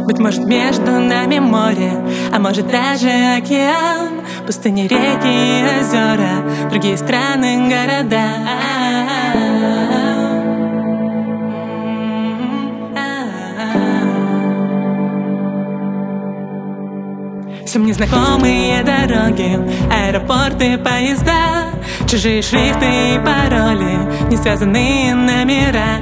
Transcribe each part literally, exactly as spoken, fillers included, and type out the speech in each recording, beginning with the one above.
Быть может, между нами море, а может даже океан, пустыни, реки и озера, другие страны, города. Всем незнакомые дороги, аэропорты, поезда, чужие шрифты и пароли, не связанные номера.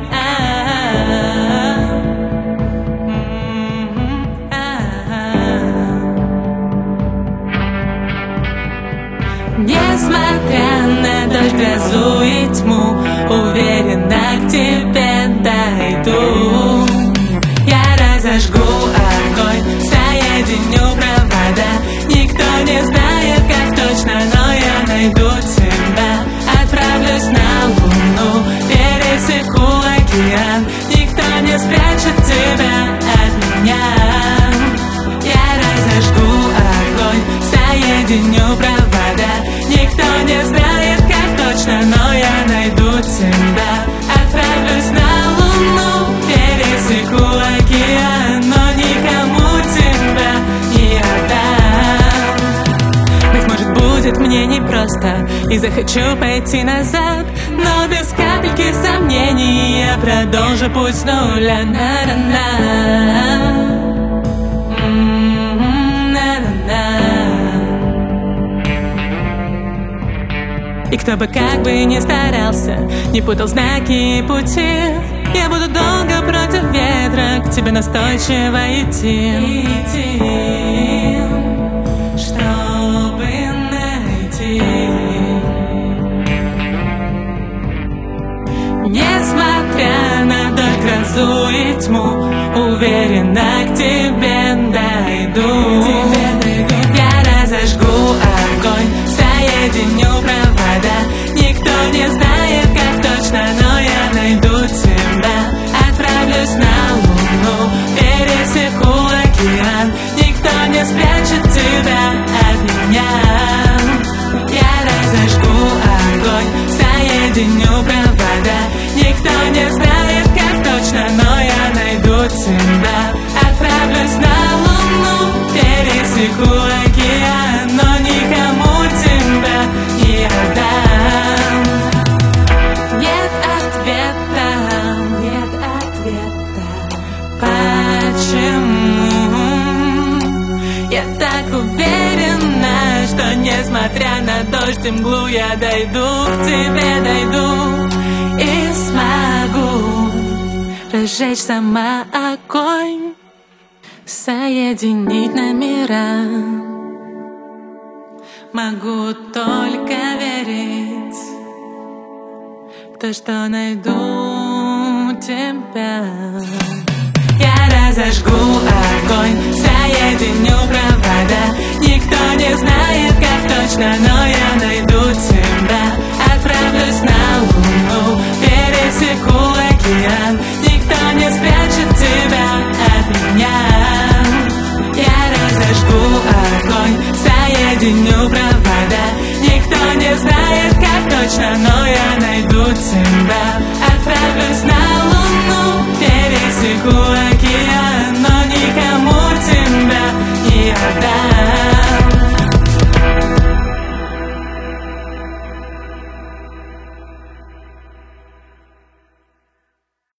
Несмотря на дождь, грозу и тьму, уверенно к тебе дойду. Я разожгу огонь, соединю провода. Никто не знает, как точно, но я найду тебя. Отправлюсь на Луну, пересеку океан. Никто не спрячет тебя от меня. Я разожгу огонь, соединю провода. Никто не знает, как точно, но я найду тебя. Отправлюсь на Луну, пересеку океан, но никому тебя не отдам. Быть может, будет мне непросто, и захочу пойти назад, но без капельки сомнений я продолжу путь с нуля. На-на-на. И кто бы как бы ни старался, не путал знаки и пути, я буду долго против ветра к тебе настойчиво идти, идти, чтобы найти. Несмотря на дождь, грозу и тьму, уверенно к тебе дойду. Я разожгу огонь, соединю провода. Никто не знает, как точно, но я найду тебя. Отправлюсь на Луну, пересеку океан. Никто не спрячет тебя от меня. Я разожгу огонь, соединю провода. Никто не знает, как точно, но я найду тебя. Отправлюсь на Луну, пересеку океан, но никому тебя не отдам. Нет ответа, нет ответа. Почему? Я так уверена, что несмотря на дождь и мглу, я дойду к тебе, дойду и смогу разжечь сама огонь, соединить номера. Могу только верить в то, что найду тебя. Я разожгу огонь, соединю провода. Никто не знает, как точно, но я найду тебя. Отправлюсь на Луну, пересеку